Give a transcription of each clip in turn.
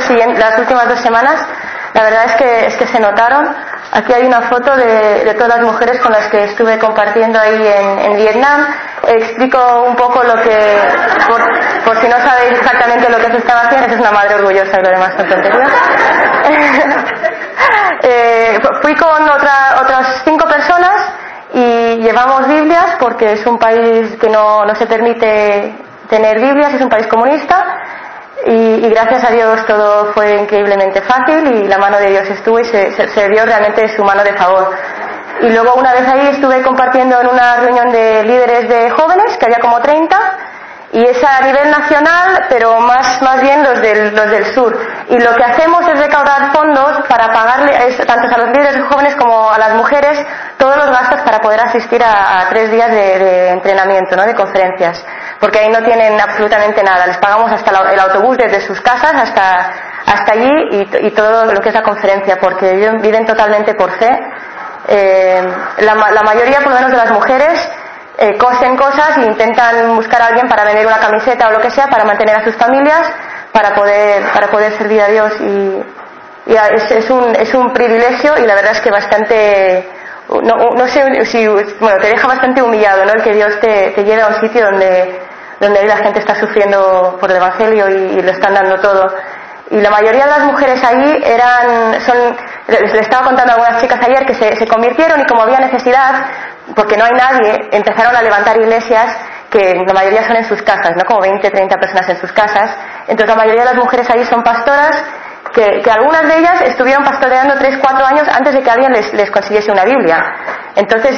las últimas 2 semanas, la verdad es que se notaron. Aquí hay una foto de todas las mujeres con las que estuve compartiendo ahí en Vietnam. Explico un poco lo que, por si no sabéis exactamente lo que se estaba haciendo. Esa es una madre orgullosa y lo demás son tonterías. Fui con otras 5 personas y llevamos Biblias porque es un país que no se permite tener Biblias, es un país comunista. Y gracias a Dios todo fue increíblemente fácil y la mano de Dios estuvo y se vio realmente su mano de favor. Y luego una vez ahí estuve compartiendo en una reunión de líderes de jóvenes, que había como 30, y es a nivel nacional, pero más bien los del sur. Y lo que hacemos es recaudar fondos para pagarle tanto a los líderes de jóvenes como a las mujeres todos los gastos para poder asistir a 3 días de entrenamiento, ¿no? De conferencias. Porque ahí no tienen absolutamente nada. Les pagamos hasta el autobús desde sus casas hasta allí y todo lo que es la conferencia, porque viven totalmente por fe. La mayoría, por lo menos de las mujeres, cosen cosas e intentan buscar a alguien para vender una camiseta o lo que sea para mantener a sus familias, para poder servir a Dios. Y es un privilegio y la verdad es que bastante... No sé si... Bueno, te deja bastante humillado, ¿no? El que Dios te lleve a un sitio donde la gente está sufriendo por el Evangelio y lo están dando todo. Y la mayoría de las mujeres ahí les estaba contando a algunas chicas ayer que se convirtieron y como había necesidad, porque no hay nadie, empezaron a levantar iglesias que la mayoría son en sus casas, ¿no? Como 20, 30 personas en sus casas. Entonces la mayoría de las mujeres ahí son pastoras que algunas de ellas estuvieron pastoreando 3, 4 años antes de que alguien les consiguiese una Biblia. Entonces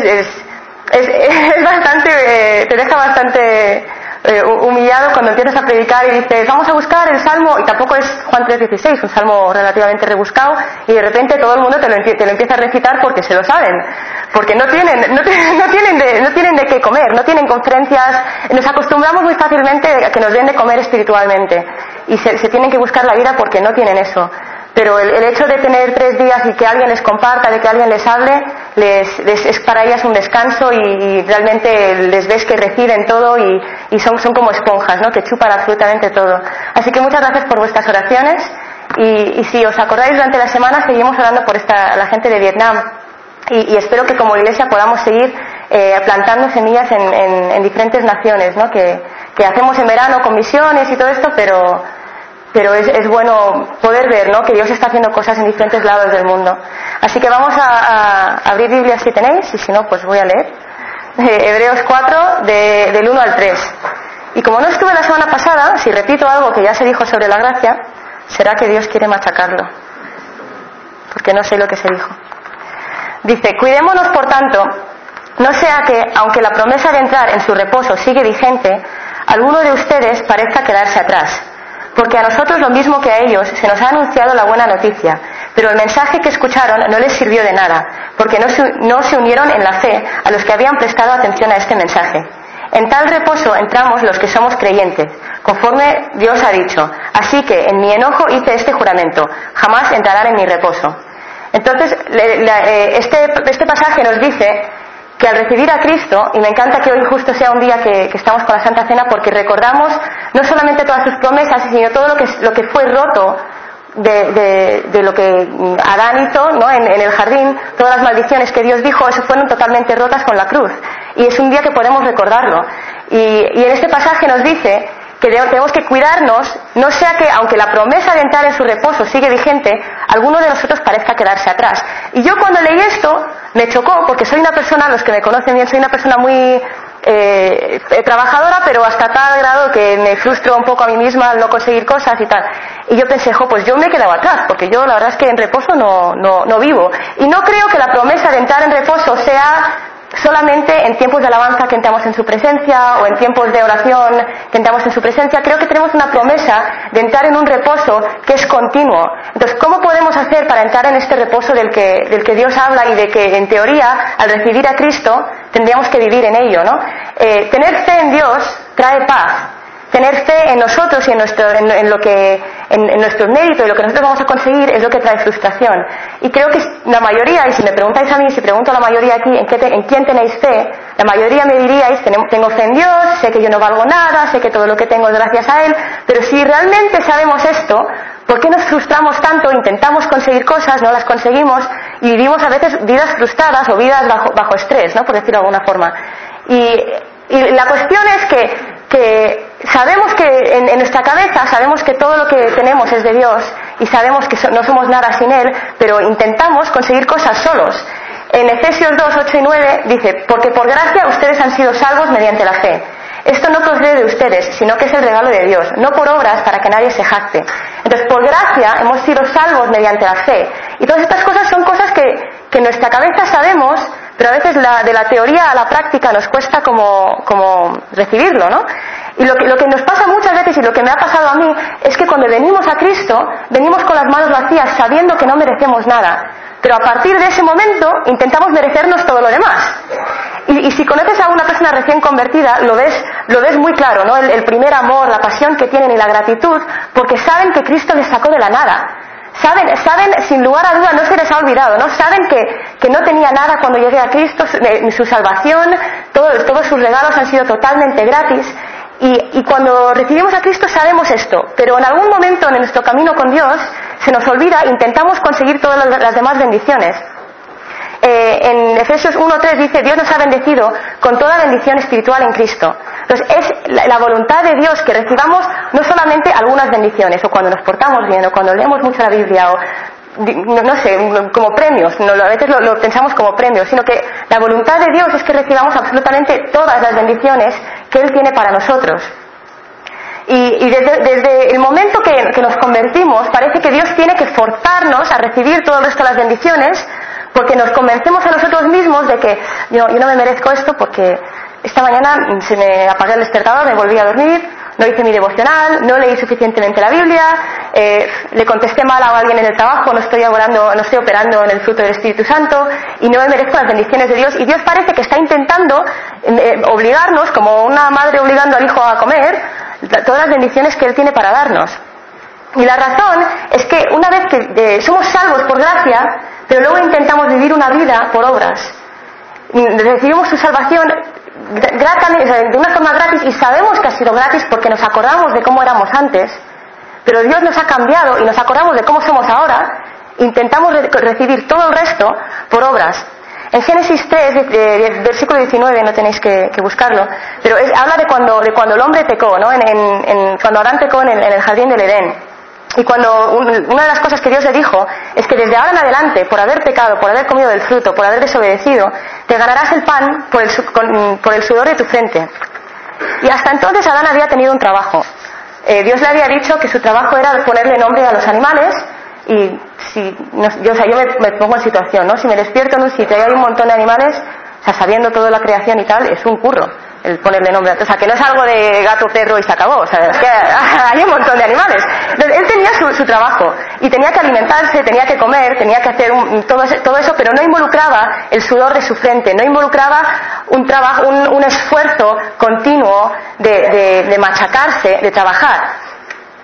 es bastante, te deja bastante humillado cuando empiezas a predicar y dices vamos a buscar el salmo, y tampoco es Juan 3:16, un salmo relativamente rebuscado, y de repente todo el mundo te lo empieza a recitar porque se lo saben, porque no tienen de qué comer, no tienen conferencias. Nos acostumbramos muy fácilmente a que nos den de comer espiritualmente y se tienen que buscar la vida porque no tienen eso. Pero el hecho de tener 3 días y que alguien les comparta, de que alguien les hable, es para ellas un descanso y realmente les ves que reciben todo y son como esponjas, ¿no? Que chupan absolutamente todo. Así que muchas gracias por vuestras oraciones y si os acordáis, durante la semana seguimos orando por la gente de Vietnam y espero que como iglesia podamos seguir plantando semillas en diferentes naciones, ¿no? Que hacemos en verano con misiones y todo esto, pero es bueno poder ver, ¿no? Que Dios está haciendo cosas en diferentes lados del mundo. Así que vamos a abrir Biblia si tenéis, y si no, pues voy a leer. Hebreos 4, del 1 al 3. Y como no estuve la semana pasada, si repito algo que ya se dijo sobre la gracia, será que Dios quiere machacarlo, porque no sé lo que se dijo. Dice: cuidémonos, por tanto, no sea que, aunque la promesa de entrar en su reposo sigue vigente, alguno de ustedes parezca quedarse atrás. Porque a nosotros, lo mismo que a ellos, se nos ha anunciado la buena noticia, pero el mensaje que escucharon no les sirvió de nada, porque no se unieron en la fe a los que habían prestado atención a este mensaje. En tal reposo entramos los que somos creyentes, conforme Dios ha dicho: así que en mi enojo hice este juramento, jamás entrarán en mi reposo. Entonces, este pasaje nos dice que al recibir a Cristo, y me encanta que hoy justo sea un día que estamos con la Santa Cena, porque recordamos no solamente todas sus promesas, sino todo lo que fue roto de lo que Adán hizo, ¿no? en el jardín, todas las maldiciones que Dios dijo, eso fueron totalmente rotas con la cruz, y es un día que podemos recordarlo. Y en este pasaje nos dice que tenemos que cuidarnos, no sea que, aunque la promesa de entrar en su reposo sigue vigente, alguno de nosotros parezca quedarse atrás. Y yo cuando leí esto me chocó, porque soy una persona, los que me conocen bien, soy una persona muy trabajadora, pero hasta tal grado que me frustro un poco a mí misma al no conseguir cosas y tal. Y yo pensé, pues yo me he quedado atrás, porque yo la verdad es que en reposo no vivo. Y no creo que la promesa de entrar en reposo sea solamente en tiempos de alabanza que entramos en su presencia, o en tiempos de oración que entramos en su presencia. Creo que tenemos una promesa de entrar en un reposo que es continuo. Entonces, ¿cómo podemos hacer para entrar en este reposo del que Dios habla y de que, en teoría, al recibir a Cristo, tendríamos que vivir en ello, ¿no? Tener fe en Dios trae paz. Tener fe en nosotros y en nuestro mérito y lo que nosotros vamos a conseguir es lo que trae frustración. Y creo que la mayoría, y si me preguntáis a mí, si pregunto a la mayoría aquí en quién tenéis fe, la mayoría me diríais: tengo fe en Dios, sé que yo no valgo nada, sé que todo lo que tengo es gracias a Él. Pero si realmente sabemos esto, ¿Por qué nos frustramos tanto? Intentamos conseguir cosas, no las conseguimos y vivimos a veces vidas frustradas o vidas bajo estrés, ¿no? Por decirlo de alguna forma. Y la cuestión es que sabemos que en nuestra cabeza sabemos que todo lo que tenemos es de Dios y sabemos que no somos nada sin Él, pero intentamos conseguir cosas solos. En Efesios 2, 8 y 9 dice: porque por gracia ustedes han sido salvos mediante la fe. Esto no procede de ustedes, sino que es el regalo de Dios, no por obras para que nadie se jacte. Entonces, por gracia hemos sido salvos mediante la fe. Y todas estas cosas son cosas que en nuestra cabeza sabemos, pero a veces de la teoría a la práctica nos cuesta como recibirlo, ¿no? Y lo que nos pasa muchas veces, y lo que me ha pasado a mí, es que cuando venimos a Cristo, venimos con las manos vacías sabiendo que no merecemos nada. Pero a partir de ese momento intentamos merecernos todo lo demás. Y si conoces a una persona recién convertida, lo ves muy claro, ¿no? El primer amor, la pasión que tienen y la gratitud, porque saben que Cristo les sacó de la nada. Saben, sin lugar a duda, no se les ha olvidado, ¿no? Saben que no tenía nada cuando llegué a Cristo, su salvación, todos sus regalos han sido totalmente gratis. Y cuando recibimos a Cristo sabemos esto, pero en algún momento en nuestro camino con Dios se nos olvida, intentamos conseguir todas las demás bendiciones. En Efesios 1:3 dice: Dios nos ha bendecido con toda bendición espiritual en Cristo. Entonces es la voluntad de Dios que recibamos no solamente algunas bendiciones, o cuando nos portamos bien, o cuando leemos mucho la Biblia, o no sé, como premios, a veces lo pensamos como premios, sino que la voluntad de Dios es que recibamos absolutamente todas las bendiciones que Él tiene para nosotros. Y desde el momento que nos convertimos, parece que Dios tiene que forzarnos a recibir todo el resto de las bendiciones, porque nos convencemos a nosotros mismos de que yo no me merezco esto porque esta mañana se me apagó el despertador, me volví a dormir, no hice mi devocional, no leí suficientemente la Biblia, le contesté mal a alguien en el trabajo, no estoy operando en el fruto del Espíritu Santo y no me merezco las bendiciones de Dios. Y Dios parece que está intentando obligarnos, como una madre obligando al hijo a comer, todas las bendiciones que Él tiene para darnos. Y la razón es que una vez que somos salvos por gracia, pero luego intentamos vivir una vida por obras. Recibimos su salvación de una forma gratis y sabemos que ha sido gratis porque nos acordamos de cómo éramos antes, pero Dios nos ha cambiado y nos acordamos de cómo somos ahora. Intentamos recibir todo el resto por obras. En Génesis 3, versículo 19, no tenéis que buscarlo, pero habla de cuando el hombre pecó, ¿no? Cuando Adán pecó en el jardín del Edén. Y cuando una de las cosas que Dios le dijo es que desde ahora en adelante, por haber pecado, por haber comido del fruto, por haber desobedecido, te ganarás el pan por el sudor de tu frente. Y hasta entonces Adán había tenido un trabajo. Dios le había dicho que su trabajo era ponerle nombre a los animales. Y yo me pongo en situación, ¿no? Si me despierto en un sitio y hay un montón de animales, o sea, sabiendo toda la creación y tal, es un curro el ponerle nombre. O sea, que no es algo de gato, perro y se acabó. O sea, es que hay un montón de animales. Entonces, él tenía su trabajo y tenía que alimentarse, tenía que comer, tenía que hacer todo eso, pero no involucraba el sudor de su frente, no involucraba un esfuerzo continuo de machacarse, de trabajar.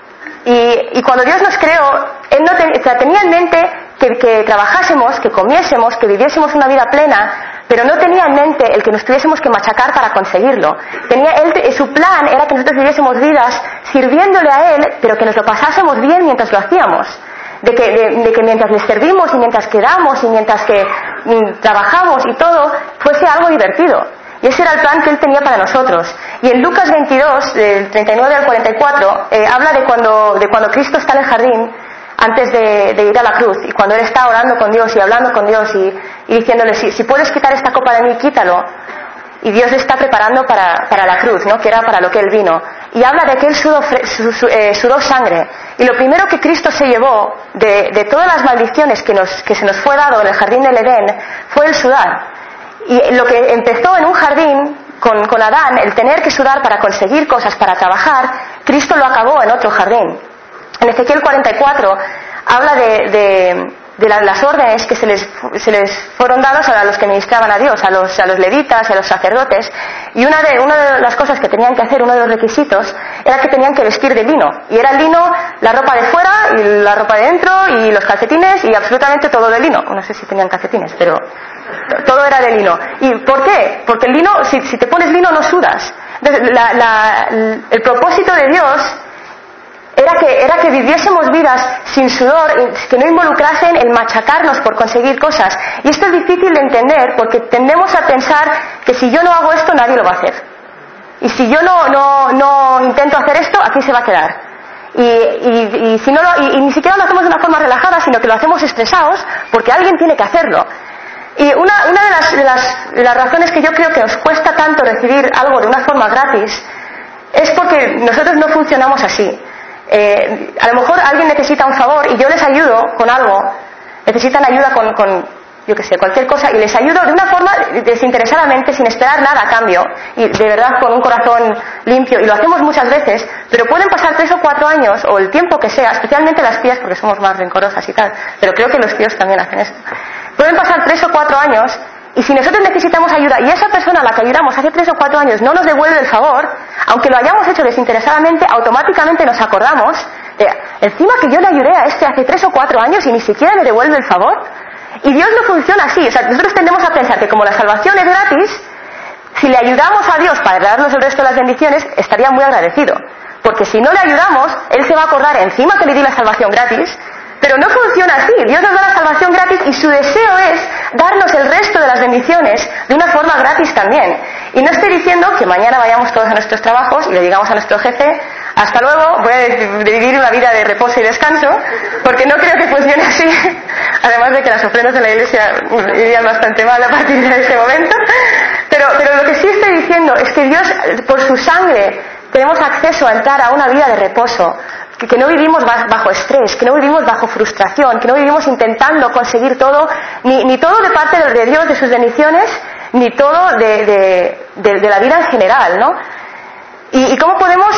Y cuando Dios nos creó, Él tenía en mente que trabajásemos, que comiésemos, que viviésemos una vida plena, pero no tenía en mente el que nos tuviésemos que machacar para conseguirlo. Su plan era que nosotros viviésemos vidas sirviéndole a Él, pero que nos lo pasásemos bien mientras lo hacíamos. De que mientras le servimos y mientras quedamos y mientras que trabajamos y todo, fuese algo divertido. Y ese era el plan que Él tenía para nosotros. Y en Lucas 22, del 39 al 44, habla de cuando Cristo está en el jardín, antes de ir a la cruz, y cuando Él está orando con Dios y hablando con Dios y diciéndole: si puedes quitar esta copa de mí, quítalo. Y Dios le está preparando para la cruz, ¿no? Que era para lo que Él vino. Y habla de que Él sudó sangre. Y lo primero que Cristo se llevó de todas las maldiciones que se nos fue dado en el jardín del Edén fue el sudar. Y lo que empezó en un jardín con Adán, el tener que sudar para conseguir cosas, para trabajar, Cristo lo acabó en otro jardín. En Ezequiel 44 habla de las órdenes que se les fueron dadas a los que ministraban a Dios, a los levitas, a los sacerdotes. Y una de las cosas que tenían que hacer, uno de los requisitos, era que tenían que vestir de lino. Y era el lino, la ropa de fuera y la ropa de dentro y los calcetines y absolutamente todo de lino. No sé si tenían calcetines, pero todo era de lino. ¿Y por qué? Porque el lino, si te pones lino no sudas. Entonces, el propósito de Dios era que viviésemos vidas sin sudor, que no involucrasen el machacarnos por conseguir cosas. Y esto es difícil de entender porque tendemos a pensar que si yo no hago esto, nadie lo va a hacer. Y si yo no intento hacer esto, aquí se va a quedar. Y si no y ni siquiera lo hacemos de una forma relajada, sino que lo hacemos estresados porque alguien tiene que hacerlo. Y una de las razones que yo creo que nos cuesta tanto recibir algo de una forma gratis es porque nosotros no funcionamos así. A lo mejor alguien necesita un favor y yo les ayudo con algo, necesitan ayuda con yo qué sé, cualquier cosa, y les ayudo de una forma desinteresadamente, sin esperar nada a cambio, y de verdad con un corazón limpio, y lo hacemos muchas veces, pero pueden pasar 3 o 4 años, o el tiempo que sea, especialmente las tías, porque somos más rencorosas y tal, pero creo que los tíos también hacen esto. Pueden pasar 3 o 4 años, y si nosotros necesitamos ayuda, y esa persona a la que ayudamos hace 3 o 4 años no nos devuelve el favor, aunque lo hayamos hecho desinteresadamente, automáticamente nos acordamos de, encima que yo le ayudé a este hace 3 o 4 años y ni siquiera me devuelve el favor. Y Dios no funciona así. O sea, nosotros tendemos a pensar que como la salvación es gratis, si le ayudamos a Dios para darnos el resto de las bendiciones, estaría muy agradecido. Porque si no le ayudamos, Él se va a acordar encima que le di la salvación gratis. Pero no funciona así. Dios nos da la salvación gratis y su deseo es darnos el resto de las bendiciones de una forma gratis también. Y no estoy diciendo que mañana vayamos todos a nuestros trabajos y le digamos a nuestro jefe, hasta luego, voy a vivir una vida de reposo y descanso, porque no creo que funcione así. Además de que las ofrendas en la iglesia irían bastante mal a partir de ese momento. Pero lo que sí estoy diciendo es que Dios, por su sangre, tenemos acceso a entrar a una vida de reposo. Que no vivimos bajo estrés, que no vivimos bajo frustración, que no vivimos intentando conseguir todo, ni todo de parte de Dios, de sus bendiciones, ni todo de la vida en general, ¿no? ¿Y cómo podemos?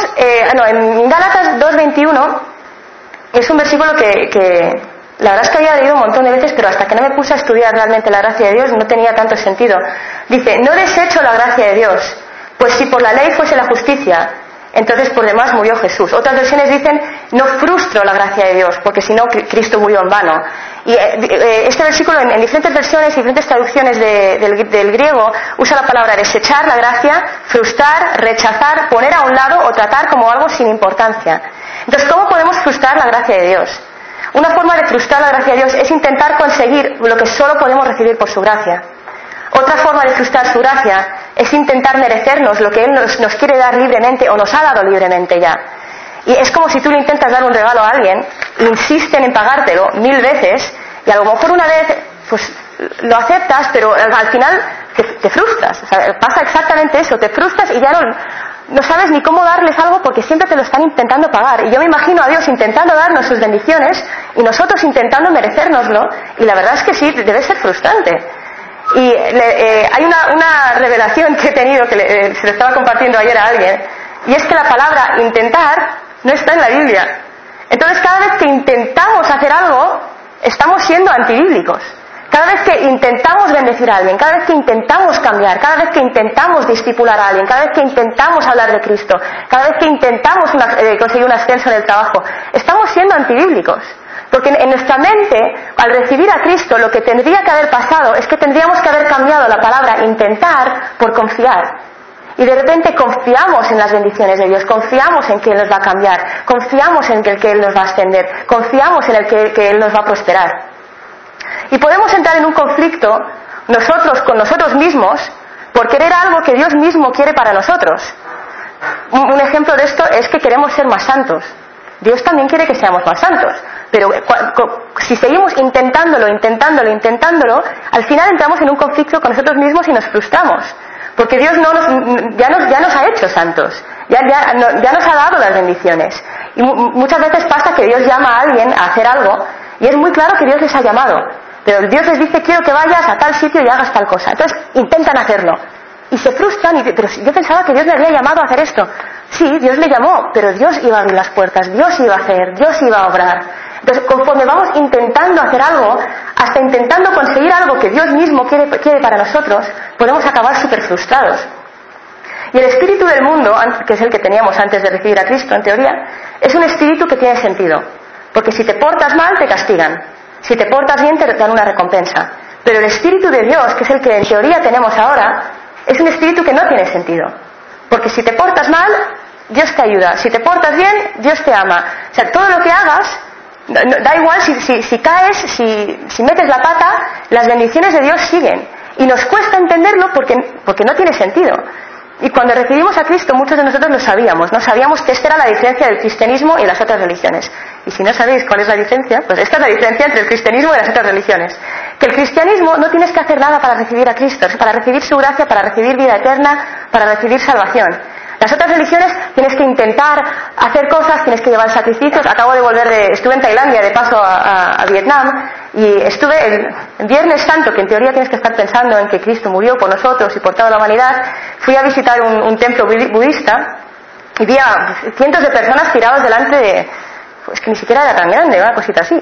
En Gálatas 2:21 es un versículo que la verdad es que había leído un montón de veces, pero hasta que no me puse a estudiar realmente la gracia de Dios no tenía tanto sentido. Dice, no desecho la gracia de Dios, pues si por la ley fuese la justicia, entonces por demás murió Jesús. Otras versiones dicen, no frustro la gracia de Dios, porque si no Cristo murió en vano. Y este versículo en diferentes versiones y diferentes traducciones del griego usa la palabra desechar la gracia, frustrar, rechazar, poner a un lado o tratar como algo sin importancia. Entonces, ¿cómo podemos frustrar la gracia de Dios? Una forma de frustrar la gracia de Dios es intentar conseguir lo que solo podemos recibir por su gracia. Otra forma de frustrar su gracia es intentar merecernos lo que Él nos quiere dar libremente o nos ha dado libremente ya. Y es como si tú le intentas dar un regalo a alguien, insisten en pagártelo 1000 veces y a lo mejor una vez pues lo aceptas, pero al final te frustras. O sea, pasa exactamente eso, te frustras y ya no sabes ni cómo darles algo porque siempre te lo están intentando pagar. Y yo me imagino a Dios intentando darnos sus bendiciones y nosotros intentando merecérnoslo, y la verdad es que sí, debe ser frustrante. Y hay una revelación que he tenido, que se lo estaba compartiendo ayer a alguien, y es que la palabra intentar no está en la Biblia. Entonces cada vez que intentamos hacer algo, estamos siendo antibíblicos. Cada vez que intentamos bendecir a alguien, cada vez que intentamos cambiar, cada vez que intentamos discipular a alguien, cada vez que intentamos hablar de Cristo, cada vez que intentamos conseguir un ascenso en el trabajo, estamos siendo antibíblicos. Porque en nuestra mente, al recibir a Cristo, lo que tendría que haber pasado es que tendríamos que haber cambiado la palabra intentar por confiar. Y de repente confiamos en las bendiciones de Dios, confiamos en que Él nos va a cambiar, confiamos en que Él nos va a ascender, confiamos en el que Él nos va a prosperar. Y podemos entrar en un conflicto nosotros con nosotros mismos por querer algo que Dios mismo quiere para nosotros. Un ejemplo de esto es que queremos ser más santos. Dios también quiere que seamos más santos, pero si seguimos intentándolo, al final entramos en un conflicto con nosotros mismos y nos frustramos, porque Dios ya nos ha hecho santos, ya nos ha dado las bendiciones. Y muchas veces pasa que Dios llama a alguien a hacer algo, y es muy claro que Dios les ha llamado, pero Dios les dice, quiero que vayas a tal sitio y hagas tal cosa. Entonces intentan hacerlo, y se frustran, pero yo pensaba que Dios me había llamado a hacer esto. Sí, Dios le llamó, pero Dios iba a abrir las puertas, Dios iba a hacer, Dios iba a obrar. Entonces, conforme vamos intentando hacer algo, hasta intentando conseguir algo que Dios mismo quiere para nosotros, podemos acabar súper frustrados. Y el espíritu del mundo, que es el que teníamos antes de recibir a Cristo, en teoría, es un espíritu que tiene sentido. Porque si te portas mal, te castigan. Si te portas bien, te dan una recompensa. Pero el espíritu de Dios, que es el que en teoría tenemos ahora, es un espíritu que no tiene sentido. Porque si te portas mal, Dios te ayuda. Si te portas bien, Dios te ama. O sea, todo lo que hagas, da igual si caes, si metes la pata, las bendiciones de Dios siguen. Y nos cuesta entenderlo porque no tiene sentido. Y cuando recibimos a Cristo, muchos de nosotros lo sabíamos, ¿no? Sabíamos que esta era la diferencia del cristianismo y las otras religiones. Y si no sabéis cuál es la diferencia, pues esta es la diferencia entre el cristianismo y las otras religiones. Que el cristianismo no tienes que hacer nada para recibir a Cristo, para recibir su gracia, para recibir vida eterna, para recibir salvación. Las otras religiones tienes que intentar hacer cosas, tienes que llevar sacrificios. Acabo de estuve en Tailandia de paso a Vietnam, y estuve el Viernes Santo, que en teoría tienes que estar pensando en que Cristo murió por nosotros y por toda la humanidad. Fui a visitar un templo budista y vi a cientos de personas tirados delante de, pues que ni siquiera era tan grande, una cosita así.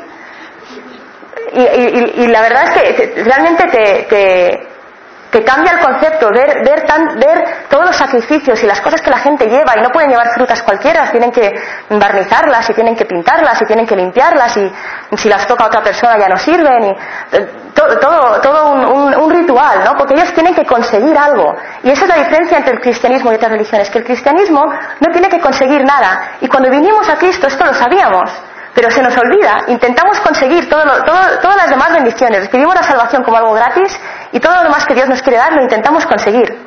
Y la verdad es que realmente te cambia el concepto, ver todos los sacrificios y las cosas que la gente lleva, y no pueden llevar frutas cualquiera, tienen que barnizarlas y tienen que pintarlas y tienen que limpiarlas, y si las toca otra persona ya no sirven, y todo un ritual, ¿no? Porque ellos tienen que conseguir algo. Y esa es la diferencia entre el cristianismo y otras religiones, que el cristianismo no tiene que conseguir nada, y cuando vinimos a Cristo esto lo sabíamos, pero se nos olvida. Intentamos conseguir todas las demás bendiciones, recibimos la salvación como algo gratis, y todo lo demás que Dios nos quiere dar lo intentamos conseguir.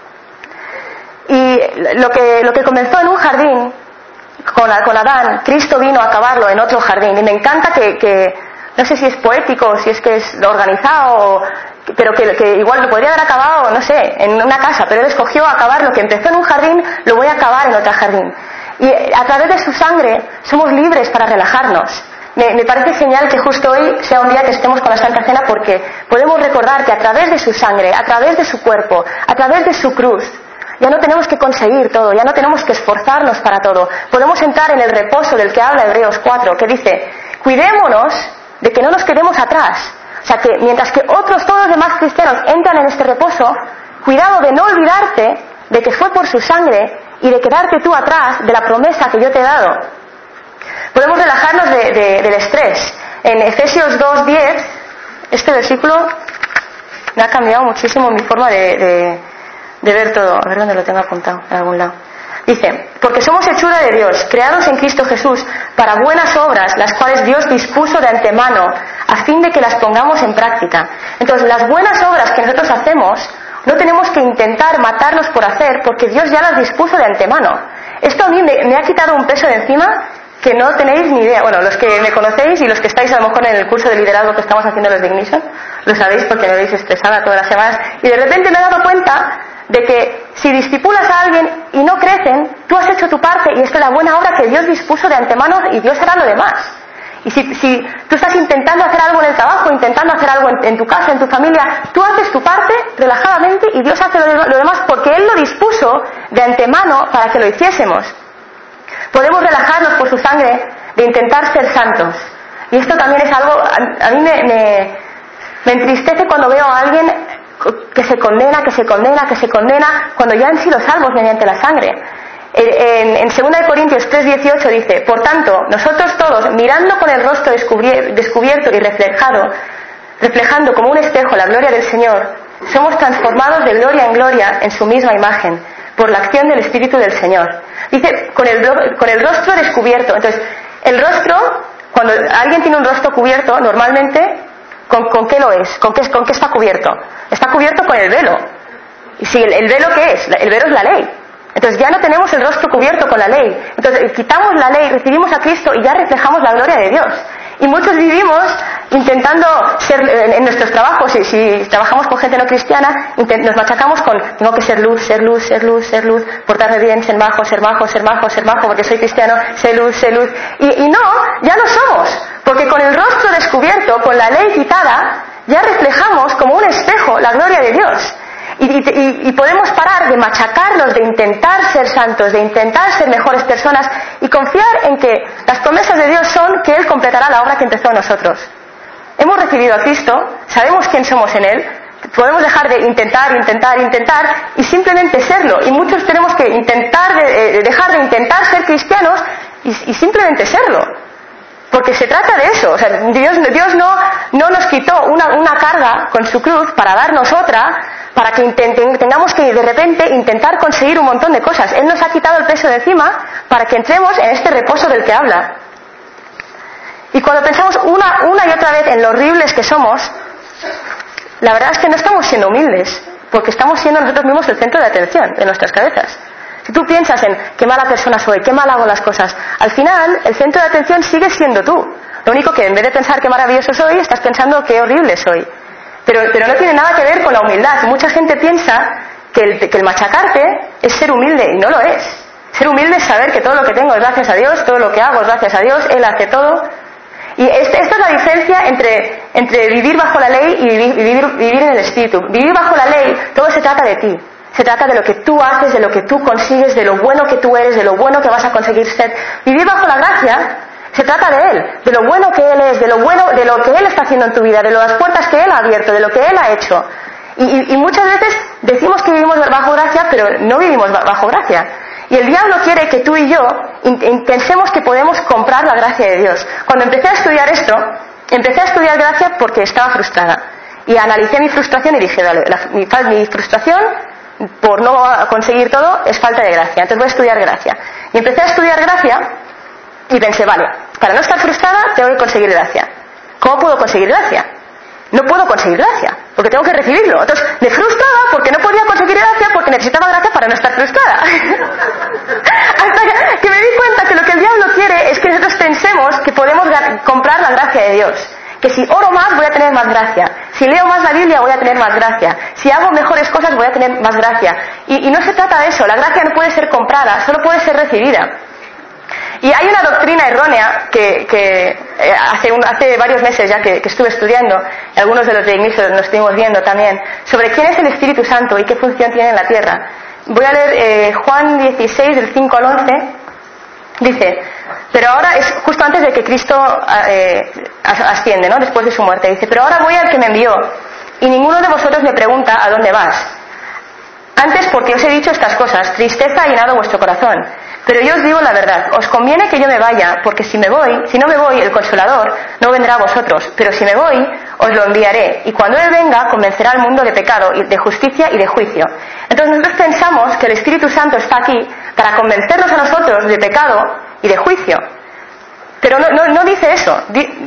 Y lo que comenzó en un jardín con Adán, Cristo vino a acabarlo en otro jardín. Y me encanta que no sé si es poético o si es que es organizado, pero que igual lo podría haber acabado, no sé, en una casa, pero Él escogió acabar lo que empezó en un jardín, lo voy a acabar en otro jardín. Y a través de su sangre somos libres para relajarnos. Me parece genial que justo hoy sea un día que estemos con la Santa Cena, porque podemos recordar que a través de su sangre, a través de su cuerpo, a través de su cruz, ya no tenemos que conseguir todo, ya no tenemos que esforzarnos para todo. Podemos entrar en el reposo del que habla Hebreos 4, que dice: cuidémonos de que no nos quedemos atrás. O sea, que mientras que todos los demás cristianos entran en este reposo, cuidado de no olvidarte de que fue por su sangre y de quedarte tú atrás de la promesa que yo te he dado. Podemos relajarnos del estrés. En Efesios 2:10, este versículo me ha cambiado muchísimo mi forma de ver todo. A ver dónde lo tengo apuntado, en algún lado. Dice: porque somos hechura de Dios, creados en Cristo Jesús para buenas obras, las cuales Dios dispuso de antemano a fin de que las pongamos en práctica. Entonces, las buenas obras que nosotros hacemos no tenemos que intentar matarnos por hacer, porque Dios ya las dispuso de antemano. Esto a mí me ha quitado un peso de encima que no tenéis ni idea. Bueno, los que me conocéis y los que estáis a lo mejor en el curso de liderazgo que estamos haciendo los de Ignition, lo sabéis porque me veis estresada todas las semanas, y de repente me he dado cuenta de que si discipulas a alguien y no crecen, tú has hecho tu parte, y esta es la buena obra que Dios dispuso de antemano, y Dios hará lo demás. Y si tú estás intentando hacer algo en el trabajo, intentando hacer algo en tu casa, en tu familia, tú haces tu parte relajadamente y Dios hace lo demás, porque Él lo dispuso de antemano para que lo hiciésemos. Podemos relajarnos por su sangre de intentar ser santos. Y esto también es algo, a mí me entristece cuando veo a alguien que se condena, cuando ya han sido salvos mediante la sangre. En 2 Corintios 3:18 dice: por tanto, nosotros todos, mirando con el rostro descubierto y reflejando como un espejo la gloria del Señor, somos transformados de gloria en gloria en su misma imagen, por la acción del Espíritu del Señor. Dice, con el rostro descubierto. Entonces, el rostro, cuando alguien tiene un rostro cubierto, normalmente, ¿con qué lo es? ¿Con qué está cubierto? Está cubierto con el velo. Y si el velo, ¿qué es? El velo es la ley. Entonces ya no tenemos el rostro cubierto con la ley. Entonces quitamos la ley, recibimos a Cristo y ya reflejamos la gloria de Dios. Y muchos vivimos intentando ser, en nuestros trabajos, si trabajamos con gente no cristiana, nos machacamos con: tengo que ser luz, portarme bien, ser majo, porque soy cristiano, ser luz. Y no, ya no somos, porque con el rostro descubierto, con la ley quitada, ya reflejamos como un espejo la gloria de Dios. Y podemos parar de machacarnos, de intentar ser santos, de intentar ser mejores personas, y confiar en que las promesas de Dios son que Él completará la obra que empezó en nosotros. Hemos recibido a Cristo, sabemos quién somos en Él, podemos dejar de intentar y simplemente serlo. Y muchos tenemos que dejar de intentar ser cristianos y simplemente serlo. Porque se trata de eso. O sea, Dios no nos quitó una carga con su cruz para darnos otra, para que tengamos que de repente intentar conseguir un montón de cosas. Él nos ha quitado el peso de encima para que entremos en este reposo del que habla. Y cuando pensamos una y otra vez en lo horribles que somos, la verdad es que no estamos siendo humildes, porque estamos siendo nosotros mismos el centro de atención de nuestras cabezas. Si tú piensas en qué mala persona soy, qué mal hago las cosas, al final el centro de atención sigue siendo tú. Lo único que en vez de pensar qué maravilloso soy, estás pensando qué horrible soy. Pero no tiene nada que ver con la humildad. Mucha gente piensa que el machacarte es ser humilde, y no lo es. Ser humilde es saber que todo lo que tengo es gracias a Dios, todo lo que hago es gracias a Dios, Él hace todo. Y esta es la diferencia entre vivir bajo la ley y vivir en el Espíritu. Vivir bajo la ley, todo se trata de ti. Se trata de lo que tú haces, de lo que tú consigues, de lo bueno que tú eres, de lo bueno que vas a conseguir ser. Vivir bajo la gracia se trata de Él, de lo bueno que Él es, de lo que Él está haciendo en tu vida, de las puertas que Él ha abierto, de lo que Él ha hecho. Y muchas veces decimos que vivimos bajo gracia, pero no vivimos bajo gracia. Y el diablo quiere que tú y yo pensemos que podemos comprar la gracia de Dios. Cuando empecé a estudiar esto, empecé a estudiar gracia porque estaba frustrada. Y analicé mi frustración y dije, vale, mi frustración por no conseguir todo es falta de gracia, entonces voy a estudiar gracia. Y empecé a estudiar gracia y pensé, vale, para no estar frustrada tengo que conseguir gracia. ¿Cómo puedo conseguir gracia? No puedo conseguir gracia, porque tengo que recibirlo. Entonces me frustraba porque no podía conseguir gracia, porque necesitaba gracia para no estar frustrada. Hasta que me di cuenta que lo que el diablo quiere es que nosotros pensemos que podemos comprar la gracia de Dios. Que si oro más voy a tener más gracia, si leo más la Biblia voy a tener más gracia, si hago mejores cosas voy a tener más gracia. Y no se trata de eso, la gracia no puede ser comprada, solo puede ser recibida. Y hay una doctrina errónea que hace varios meses ya que estuve estudiando, y algunos de los de inicio nos estuvimos viendo también, sobre quién es el Espíritu Santo y qué función tiene en la tierra. Voy a leer Juan 16, del 5 al 11, dice, pero ahora es justo antes de que Cristo asciende, ¿no? Después de su muerte, dice, pero ahora voy al que me envió, y ninguno de vosotros me pregunta a dónde vas. Antes, porque os he dicho estas cosas, tristeza ha llenado vuestro corazón. Pero yo os digo la verdad, os conviene que yo me vaya, porque si no me voy, el Consolador no vendrá a vosotros, pero si me voy, os lo enviaré, y cuando Él venga, convencerá al mundo de pecado, de justicia y de juicio. Entonces nosotros pensamos que el Espíritu Santo está aquí para convencernos a nosotros de pecado y de juicio. Pero no dice eso.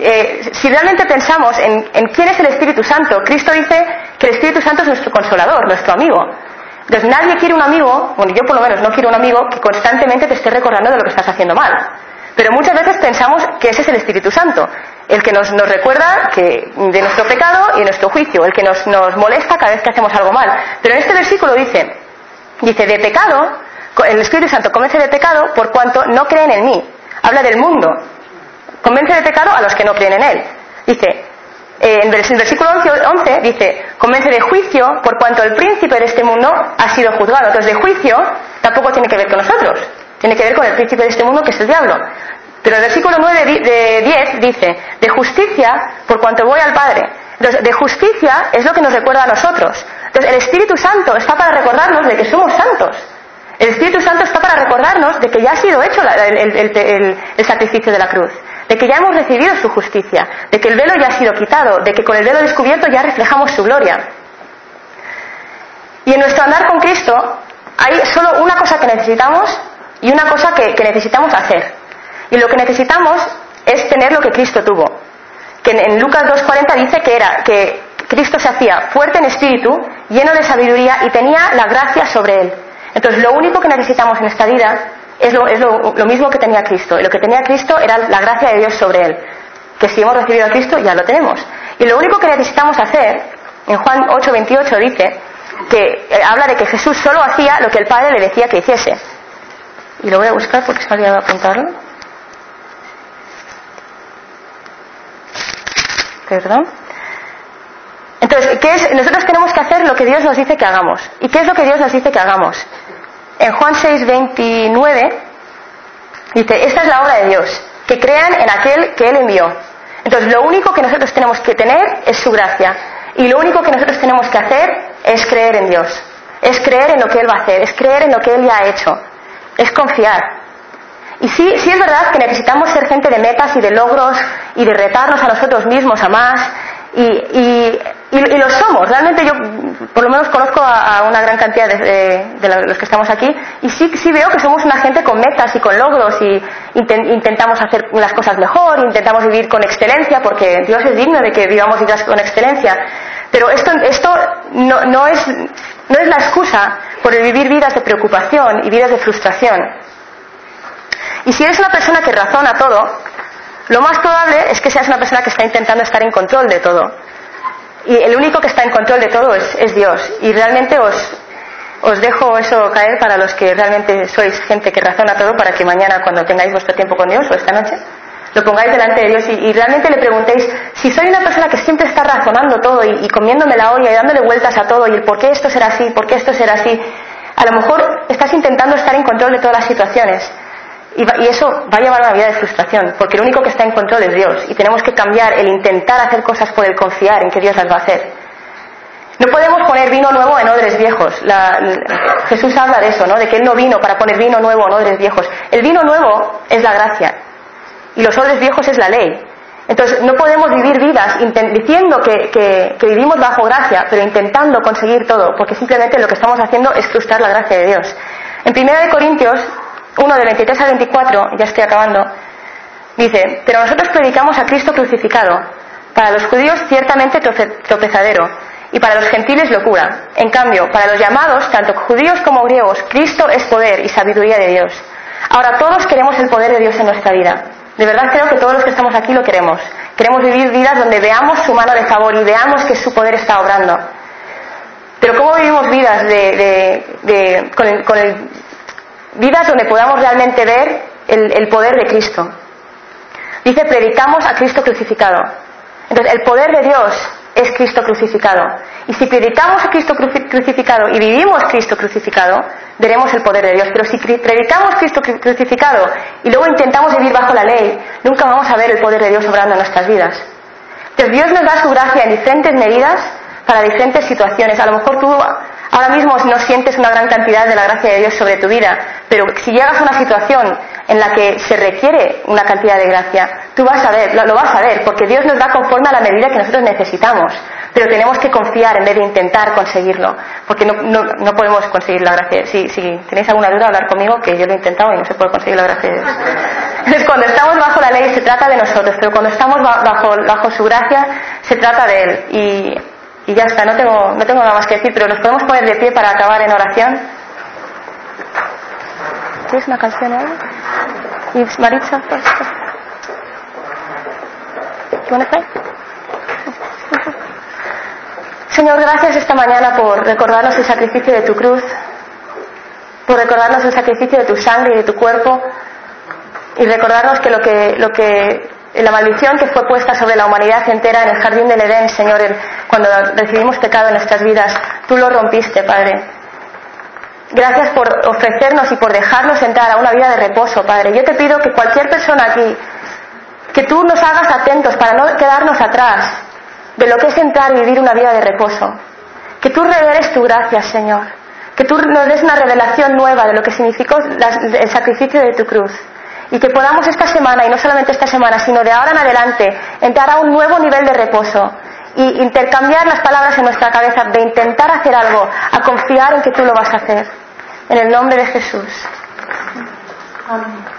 Si realmente pensamos en quién es el Espíritu Santo, Cristo dice que el Espíritu Santo es nuestro Consolador, nuestro amigo. Entonces nadie quiere un amigo, bueno, yo por lo menos no quiero un amigo que constantemente te esté recordando de lo que estás haciendo mal. Pero muchas veces pensamos que ese es el Espíritu Santo, el que nos recuerda de nuestro pecado y de nuestro juicio, el que nos molesta cada vez que hacemos algo mal. Pero en este versículo dice de pecado, el Espíritu Santo convence de pecado por cuanto no creen en mí. Habla del mundo. Convence de pecado a los que no creen en Él. Dice, en el versículo 11 dice, convence de juicio por cuanto el príncipe de este mundo ha sido juzgado. Entonces de juicio tampoco tiene que ver con nosotros, tiene que ver con el príncipe de este mundo, que es el diablo. Pero el versículo 9 de 10 dice, de justicia por cuanto voy al Padre. Entonces de justicia es lo que nos recuerda a nosotros. Entonces el Espíritu Santo está para recordarnos de que somos santos. El Espíritu Santo está para recordarnos de que ya ha sido hecho el sacrificio de la cruz, de que ya hemos recibido su justicia, de que el velo ya ha sido quitado, de que con el velo descubierto ya reflejamos su gloria. Y en nuestro andar con Cristo hay solo una cosa que necesitamos y una cosa que necesitamos hacer. Y lo que necesitamos es tener lo que Cristo tuvo. Que en Lucas 2:40 dice que Cristo se hacía fuerte en espíritu, lleno de sabiduría y tenía la gracia sobre él. Entonces lo único que necesitamos en esta vida es lo mismo que tenía Cristo. Y lo que tenía Cristo era la gracia de Dios sobre él. Que si hemos recibido a Cristo ya lo tenemos. Y lo único que necesitamos hacer, en Juan 8:28 dice, que habla de que Jesús solo hacía lo que el Padre le decía que hiciese. Y lo voy a buscar porque se me ha olvidado apuntarlo. Perdón. Entonces, nosotros tenemos que hacer lo que Dios nos dice que hagamos. ¿Y qué es lo que Dios nos dice que hagamos? En Juan 6:29 dice, esta es la obra de Dios, que crean en aquel que Él envió. Entonces lo único que nosotros tenemos que tener es su gracia, y lo único que nosotros tenemos que hacer es creer en Dios, es creer en lo que Él va a hacer, es creer en lo que Él ya ha hecho, es confiar. Y sí es verdad que necesitamos ser gente de metas y de logros y de retarnos a nosotros mismos a más, y Y lo somos. Realmente yo, por lo menos, conozco a una gran cantidad de los que estamos aquí, y sí veo que somos una gente con metas y con logros, y intentamos hacer las cosas mejor, intentamos vivir con excelencia, porque Dios es digno de que vivamos vidas con excelencia. Pero esto no es la excusa por el vivir vidas de preocupación y vidas de frustración. Y si eres una persona que razona todo, lo más probable es que seas una persona que está intentando estar en control de todo. Y el único que está en control de todo es Dios. Y realmente os dejo eso caer para los que realmente sois gente que razona todo, para que mañana, cuando tengáis vuestro tiempo con Dios, o esta noche, lo pongáis delante de Dios y realmente le preguntéis: si soy una persona que siempre está razonando todo y comiéndome la olla y dándole vueltas a todo, y el por qué esto será así, por qué esto será así, a lo mejor estás intentando estar en control de todas las situaciones. Y eso va a llevar a una vida de frustración, porque el único que está en control es Dios, y tenemos que cambiar el intentar hacer cosas por el confiar en que Dios las va a hacer. No podemos poner vino nuevo en odres viejos. Jesús habla de eso, ¿no? De que Él no vino para poner vino nuevo en odres viejos. El vino nuevo es la gracia, y los odres viejos es la ley. Entonces no podemos vivir vidas diciendo que vivimos bajo gracia, pero intentando conseguir todo, porque simplemente lo que estamos haciendo es frustrar la gracia de Dios. En 1 Corintios 1, de 23 a 24, ya estoy acabando, dice: pero nosotros predicamos a Cristo crucificado, para los judíos ciertamente tropezadero, y para los gentiles locura. En cambio, para los llamados, tanto judíos como griegos, Cristo es poder y sabiduría de Dios. Ahora, todos queremos el poder de Dios en nuestra vida. De verdad creo que todos los que estamos aquí lo queremos. Queremos vivir vidas donde veamos su mano de favor y veamos que su poder está obrando. Pero ¿cómo vivimos vidas vidas donde podamos realmente ver el poder de Cristo? Dice: predicamos a Cristo crucificado. Entonces, el poder de Dios es Cristo crucificado. Y si predicamos a Cristo crucificado y vivimos Cristo crucificado, veremos el poder de Dios. Pero si predicamos Cristo crucificado y luego intentamos vivir bajo la ley, nunca vamos a ver el poder de Dios obrando en nuestras vidas. Entonces, Dios nos da su gracia en diferentes medidas para diferentes situaciones. A lo mejor tú ahora mismo no sientes una gran cantidad de la gracia de Dios sobre tu vida, pero si llegas a una situación en la que se requiere una cantidad de gracia, tú lo vas a ver, porque Dios nos da conforme a la medida que nosotros necesitamos, pero tenemos que confiar en vez de intentar conseguirlo, porque no podemos conseguir la gracia. Si tenéis alguna duda, hablar conmigo, que yo lo he intentado y no se puede conseguir la gracia de Dios. Entonces, cuando estamos bajo la ley se trata de nosotros, pero cuando estamos bajo su gracia se trata de Él. Y ya está, no tengo nada más que decir, pero nos podemos poner de pie para acabar en oración. ¿Tienes una canción ahí? ¿Y Maritza? Señor, gracias esta mañana por recordarnos el sacrificio de tu cruz, por recordarnos el sacrificio de tu sangre y de tu cuerpo, y recordarnos que la maldición que fue puesta sobre la humanidad entera en el jardín del Edén, Señor, cuando recibimos pecado en nuestras vidas, tú lo rompiste, Padre. Gracias por ofrecernos y por dejarnos entrar a una vida de reposo, Padre. Yo te pido que cualquier persona aquí, que tú nos hagas atentos para no quedarnos atrás de lo que es entrar y vivir una vida de reposo. Que tú reveles tu gracia, Señor. Que tú nos des una revelación nueva de lo que significó el sacrificio de tu cruz. Y que podamos esta semana, y no solamente esta semana, sino de ahora en adelante, entrar a un nuevo nivel de reposo y intercambiar las palabras en nuestra cabeza de intentar hacer algo, a confiar en que tú lo vas a hacer. En el nombre de Jesús. Amén.